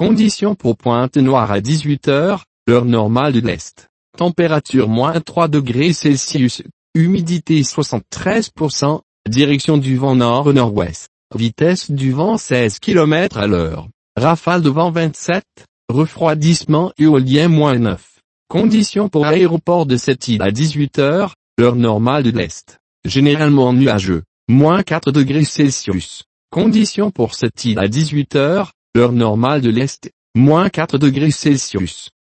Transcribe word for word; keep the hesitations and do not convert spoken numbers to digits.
Conditions pour Pointe-Noire à dix-huit heures, heure normale de l'Est. Température moins trois degrés Celsius, humidité soixante-treize pour cent, direction du vent nord-nord-ouest, vitesse du vent seize kilomètres à l'heure, rafale de vent vingt-sept, refroidissement éolien moins neuf. Conditions pour l'aéroport de cette île à dix-huit heures, heure normale de l'Est. Généralement nuageux, moins quatre degrés Celsius. Conditions pour cette île à dix-huit heures, heure normale de l'Est, moins quatre degrés Celsius.